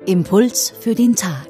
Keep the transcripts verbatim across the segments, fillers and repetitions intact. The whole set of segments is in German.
Impuls für den Tag.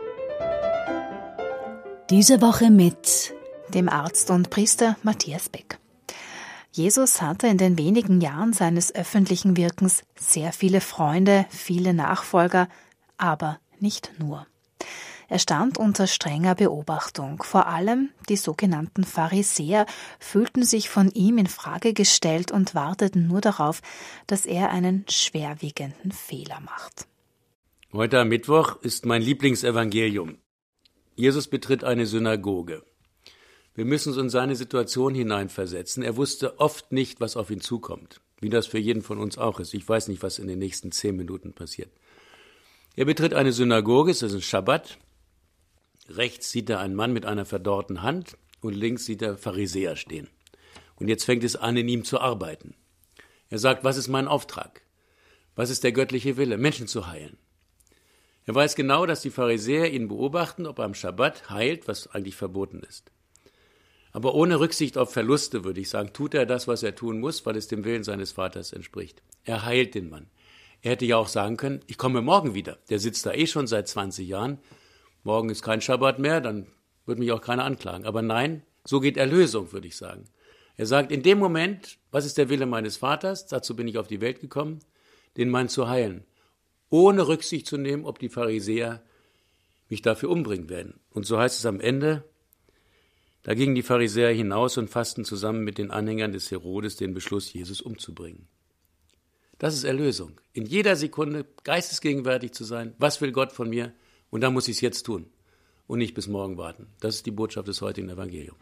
Diese Woche mit dem Arzt und Priester Matthias Beck. Jesus hatte in den wenigen Jahren seines öffentlichen Wirkens sehr viele Freunde, viele Nachfolger, aber nicht nur. Er stand unter strenger Beobachtung. Vor allem die sogenannten Pharisäer fühlten sich von ihm in Frage gestellt und warteten nur darauf, dass er einen schwerwiegenden Fehler macht. Heute am Mittwoch ist mein Lieblingsevangelium. Jesus betritt eine Synagoge. Wir müssen uns in seine Situation hineinversetzen. Er wusste oft nicht, was auf ihn zukommt, wie das für jeden von uns auch ist. Ich weiß nicht, was in den nächsten zehn Minuten passiert. Er betritt eine Synagoge, es ist ein Schabbat. Rechts sieht er einen Mann mit einer verdorrten Hand und links sieht er Pharisäer stehen. Und jetzt fängt es an, in ihm zu arbeiten. Er sagt, was ist mein Auftrag? Was ist der göttliche Wille? Menschen zu heilen. Er weiß genau, dass die Pharisäer ihn beobachten, ob er am Schabbat heilt, was eigentlich verboten ist. Aber ohne Rücksicht auf Verluste, würde ich sagen, tut er das, was er tun muss, weil es dem Willen seines Vaters entspricht. Er heilt den Mann. Er hätte ja auch sagen können, ich komme morgen wieder. Der sitzt da eh schon seit zwanzig Jahren. Morgen ist kein Schabbat mehr, dann wird mich auch keiner anklagen. Aber nein, so geht Erlösung, würde ich sagen. Er sagt, in dem Moment, was ist der Wille meines Vaters? Dazu bin ich auf die Welt gekommen, den Mann zu heilen. Ohne Rücksicht zu nehmen, ob die Pharisäer mich dafür umbringen werden. Und so heißt es am Ende, da gingen die Pharisäer hinaus und fassten zusammen mit den Anhängern des Herodes den Beschluss, Jesus umzubringen. Das ist Erlösung. In jeder Sekunde geistesgegenwärtig zu sein, was will Gott von mir? Und da muss ich es jetzt tun und nicht bis morgen warten. Das ist die Botschaft des heutigen Evangeliums.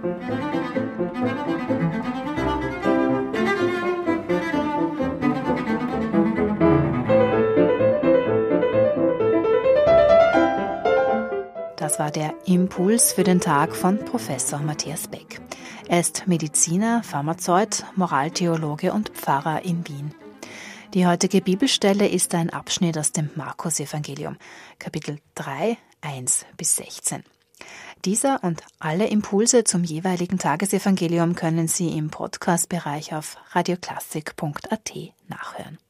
Das war der Impuls für den Tag von Professor Matthias Beck. Er ist Mediziner, Pharmazeut, Moraltheologe und Pfarrer in Wien. Die heutige Bibelstelle ist ein Abschnitt aus dem Markus-Evangelium, Kapitel drei, eins bis sechzehn. Dieser und alle Impulse zum jeweiligen Tagesevangelium können Sie im Podcast-Bereich auf radioklassik punkt at nachhören.